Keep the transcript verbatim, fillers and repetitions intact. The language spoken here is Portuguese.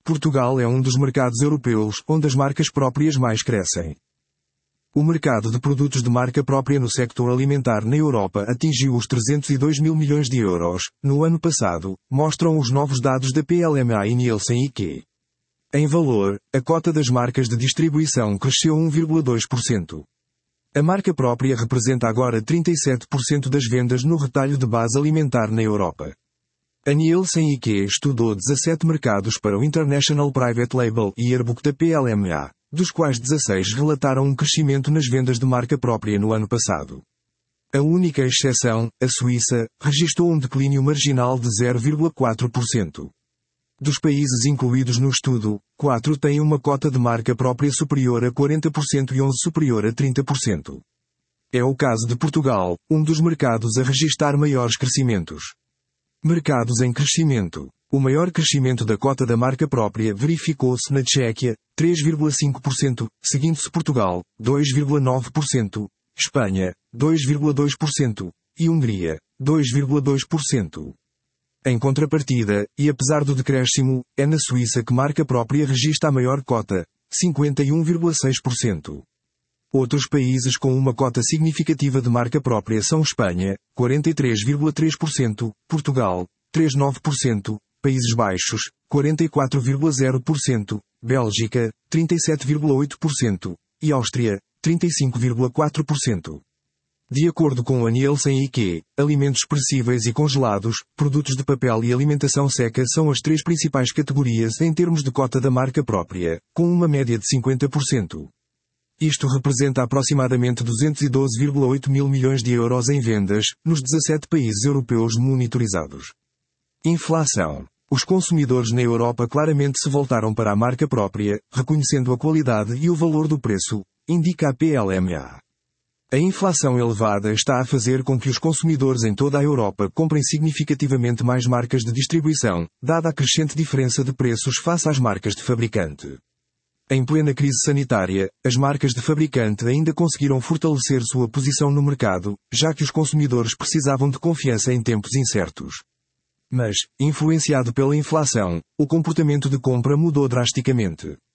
Portugal é um dos mercados europeus onde as marcas próprias mais crescem. O mercado de produtos de marca própria no sector alimentar na Europa atingiu os trezentos e dois mil milhões de euros, no ano passado, mostram os novos dados da P L M A e Nielsen I Q. Em valor, a cota das marcas de distribuição cresceu um vírgula dois por cento. A marca própria representa agora trinta e sete por cento das vendas no retalho de base alimentar na Europa. A Nielsen I Q estudou dezassete mercados para o International Private Label Yearbook da P L M A, dos quais dezasseis relataram um crescimento nas vendas de marca própria no ano passado. A única exceção, a Suíça, registrou um declínio marginal de zero vírgula quatro por cento. Dos países incluídos no estudo, quatro têm uma cota de marca própria superior a quarenta por cento e onze superior a trinta por cento. É o caso de Portugal, um dos mercados a registrar maiores crescimentos. Mercados em crescimento. O maior crescimento da cota da marca própria verificou-se na Tchequia, três vírgula cinco por cento, seguindo-se Portugal, dois vírgula nove por cento, Espanha, dois vírgula dois por cento, e Hungria, dois vírgula dois por cento. Em contrapartida, e apesar do decréscimo, é na Suíça que marca própria registra a maior cota, cinquenta e um vírgula seis por cento. Outros países com uma cota significativa de marca própria são Espanha, quarenta e três vírgula três por cento, Portugal, três vírgula nove por cento, Países Baixos, quarenta e quatro vírgula zero por cento, Bélgica, trinta e sete vírgula oito por cento, e Áustria, trinta e cinco vírgula quatro por cento. De acordo com a Nielsen I Q, alimentos perecíveis e congelados, produtos de papel e alimentação seca são as três principais categorias em termos de cota da marca própria, com uma média de cinquenta por cento. Isto representa aproximadamente duzentos e doze vírgula oito mil milhões de euros em vendas, nos dezassete países europeus monitorizados. Inflação. Os consumidores na Europa claramente se voltaram para a marca própria, reconhecendo a qualidade e o valor do preço, indica a P L M A. A inflação elevada está a fazer com que os consumidores em toda a Europa comprem significativamente mais marcas de distribuição, dada a crescente diferença de preços face às marcas de fabricante. Em plena crise sanitária, as marcas de fabricante ainda conseguiram fortalecer sua posição no mercado, já que os consumidores precisavam de confiança em tempos incertos. Mas, influenciado pela inflação, o comportamento de compra mudou drasticamente.